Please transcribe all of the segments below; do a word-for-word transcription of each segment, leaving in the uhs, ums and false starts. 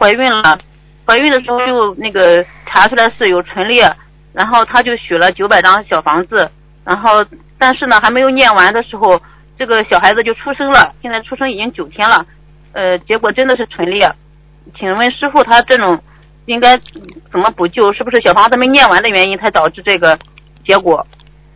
怀孕了，怀孕的时候又那个查出来是有唇裂，然后她就许了九百张小房子，然后但是呢还没有念完的时候，这个小孩子就出生了，现在出生已经九天了，呃，结果真的是唇裂。请问师傅，他这种应该怎么补救？是不是小房子没念完的原因才导致这个结果？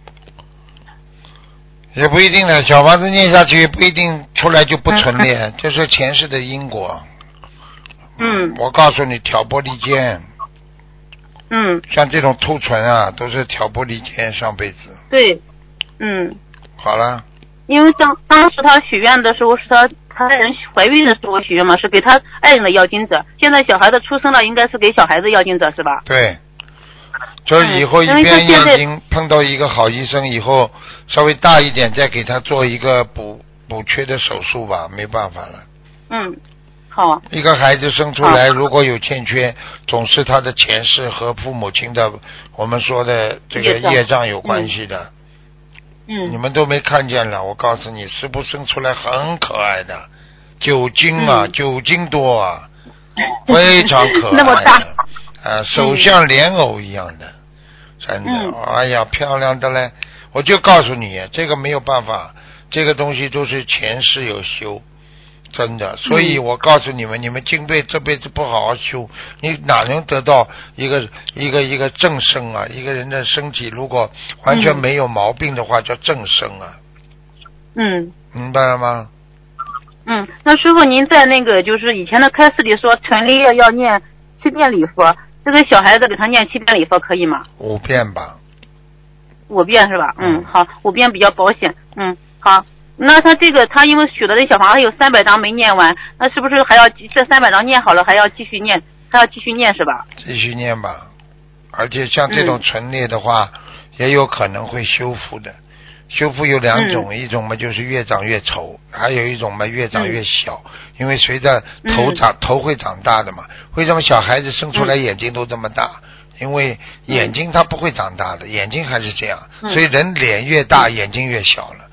也不一定的，小房子念下去不一定出来就不纯练，这是前世的因果。 嗯， 我告诉你，挑拨离间。 嗯， 像这种凸唇啊，都是挑拨离间上辈子。 对，嗯。 好了。 因为当当时他许愿的时候是他他爱人怀孕的时候许愿嘛，是给他爱人的要经者。现在小孩子出生了，应该是给小孩子要经者是吧？ 对。就是以后一边眼睛碰到一个好医生以后，稍微大一点再给他做一个补补缺的手术吧，没办法了。 嗯，好。 一个孩子生出来如果有欠缺，总是他的前世和父母亲的我们说的这个业障有关系的。 嗯。 你们都没看见了，我告诉你，师父生出来很可爱的，九斤啊，嗯、九斤多啊，非常可爱的。 那么大。 啊，手像莲藕一样的。嗯真的， 嗯、 哎呀，漂亮的嘞！我就告诉你，这个没有办法，这个东西都是前世有修，真的。所以我告诉你们，嗯、你们今辈这辈子不好好修，你哪能得到一个一个一个正生啊？一个人的身体如果完全没有毛病的话，嗯、叫正生啊。 嗯， 明白了吗？ 嗯，那师傅您在那个就是以前的开示里说，纯利要要念七遍礼佛。这个小孩子给他念七遍礼佛可以吗？ 五遍吧。 五遍是吧？嗯，好，五遍比较保险。嗯，好。那他这个他因为许的这小房子有三百张没念完，那是不是还要这三百张念好了还要继续念？还要继续念是吧？ 继续念吧，而且像这种纯裂的话，嗯、也有可能会修复的。修复有两种，嗯、一种嘛就是越长越丑，还有一种嘛越长越小，嗯、因为随着头长、嗯、头会长大的嘛。为什么小孩子生出来眼睛都这么大？嗯、因为眼睛它不会长大的，眼睛还是这样，嗯、所以人脸越大，眼睛越小了。